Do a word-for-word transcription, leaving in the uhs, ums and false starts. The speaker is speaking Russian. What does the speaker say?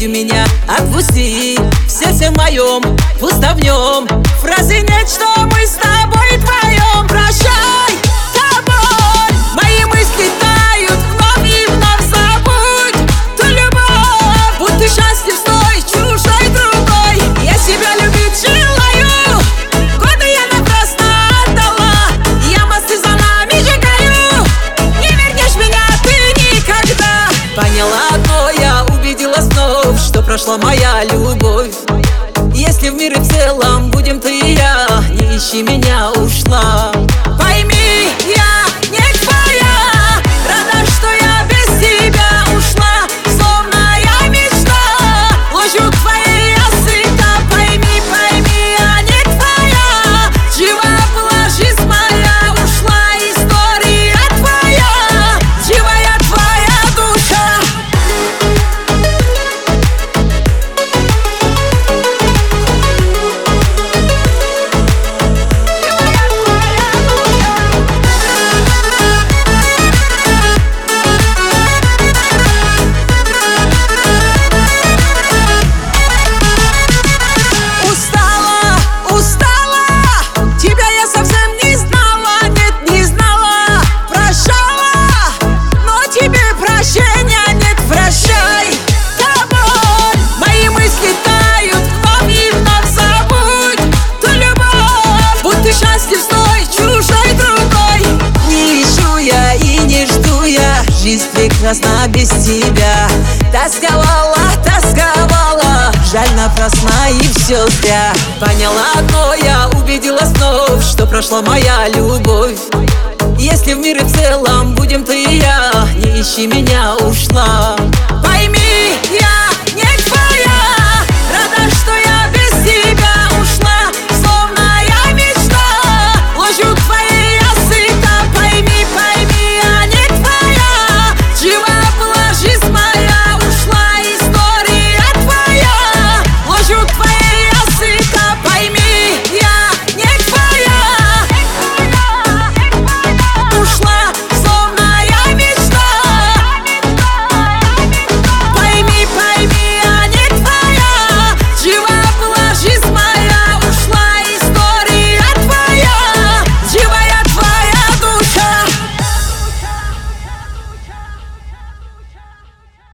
у меня, отпусти. В сердце моем, пусто в нем фразы нет, что мы с тобой вдвоем. Прощай, тобой мои мысли тают, вновь и вновь забудь ту любовь. Будь ты счастлив с той чужой другой, я себя любить желаю. Годы я напрасно отдала, я мосты за нами сжигаю. Не вернешь меня ты никогда. Поняла одно, я убедилась вновь, что прошла моя любовь. Если в мире в целом будем ты и я, не ищи меня, ушла. Пойми, я не твоя, рада, что я без тебя ушла. Словно я мечта, ложью твоей я сыта. Пойми, пойми, я не твоя, жива была жизнь моя, ушла история твоя, живая твоя душа. Жизнь прекрасна без тебя. Тосковала, тосковала, жаль напрасно и все зря. Поняла одно, я убедилась вновь, что прошла моя любовь. Если в мире в целом будем ты и я, не ищи меня, ушла.